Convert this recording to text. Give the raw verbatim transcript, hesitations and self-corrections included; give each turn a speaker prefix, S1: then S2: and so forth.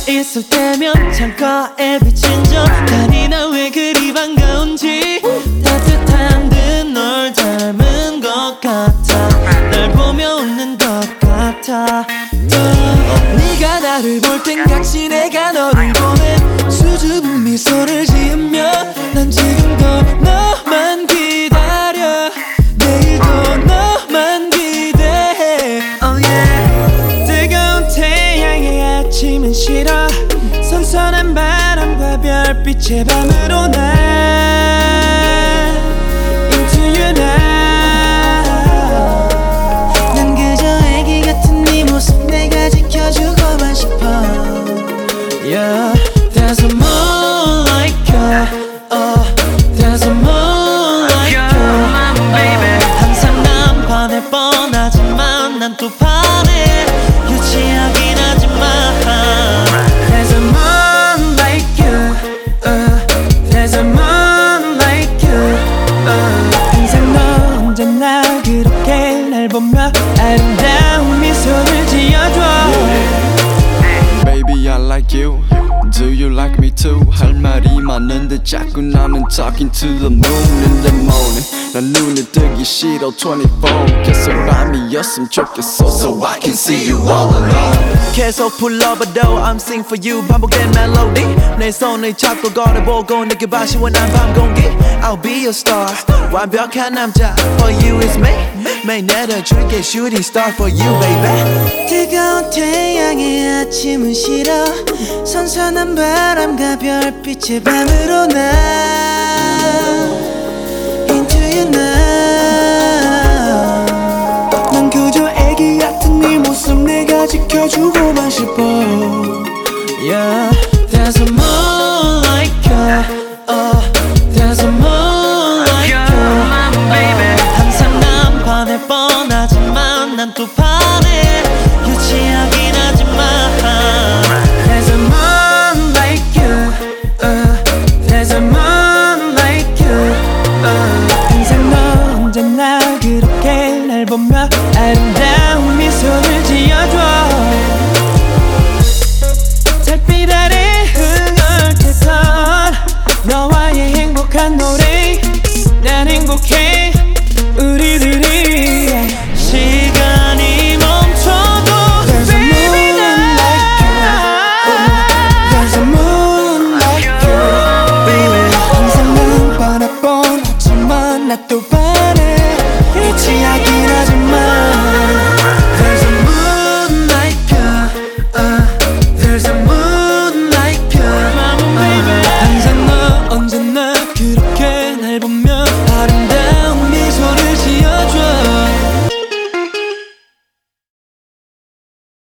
S1: 있을 때면 창가에 비친 저 달이 나 왜 그리 반가운지 따뜻한 듯 널 닮은 것 같아 날 보며 웃는 것 같아 네가 나를 볼 땐 같이 내가 너를 보내 수줍은 미소를 지으며 난 지금도 너만 기다려 내일도 너만 기대해 oh yeah. 뜨거운 태양의 아침은 싫어 선선한 바람과 별빛의 밤으로 날 Into you now 난 그저 애기 같은 네 모습 내가 지켜주고만 싶어 Yeah There's a moon like you Oh There's a moon like you oh, 항상 난 반해 뻔하지만 난 또 반해 유치하긴 하지만 There's a moon like you uh, There's a moon like you uh, 항상 너 언제나 그렇게 날 보며 아름다운 미소를 지어줘
S2: Baby I like you Do you like me too? 할 말이 많은데 자꾸 나는 talking to the moon in the morning 난 눈에 뜨기 싫어 twenty-four 계속 밤이었으면 좋겠어 So I can see you all alone
S3: 계속 불러봐도 I'm sing for you 반복된 멜로디 내 손을 잡고 걸어보고 느껴봐 시원한 밤 공기 I'll be your star 완벽한 남자 For you is me 매일 내려줄게 shooting star for you baby
S1: 뜨거운 태양의 아침은 싫어 선선한 바람과 별빛의 밤으로 나 Into you now 난 그저 애기 같은 네 모습 내가 지켜주고만 싶어 Yeah There's a moon like you Oh There's a moon like you oh, 항상 난 반해 뻔하지만 난 또 반해 유치하긴 하지만 There's a moon like you uh, There's a moon like you uh, 항상 너 언제나 그렇게 날 보며 아름다운 미소를 지어줘 달빛 아래 흥얼대던 너와의 행복한 노래 난 행복해